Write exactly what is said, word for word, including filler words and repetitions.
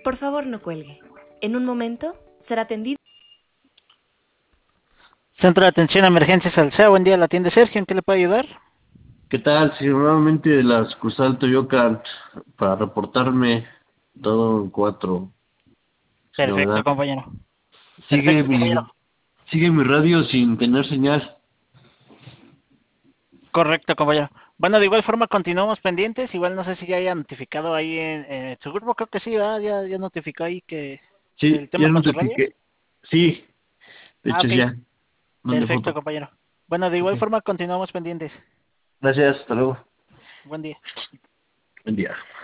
Por favor, no cuelgue. En un momento será atendido. Centro de Atención a Emergencias Alsea, buen día, la atiende Sergio, ¿en qué le puedo ayudar? ¿Qué tal? Sí, nuevamente de la sucursal Toyocan para reportarme todo en cuatro, sin Perfecto, novedad. compañero. Sigue Perfecto, compañero. mi, sigue mi radio sin tener señal. Correcto, compañero. Bueno, de igual forma continuamos pendientes, igual no sé si ya haya notificado ahí en, en su grupo, creo que sí, ¿verdad? Ya, ya notificó ahí que el Sí, tema ya con su radio. notifiqué. Sí, de Ah, hecho ok, ya, mandé perfecto, foto. compañero. Bueno, de Ok. igual forma continuamos pendientes. Gracias, hasta luego. Buen día. Buen día.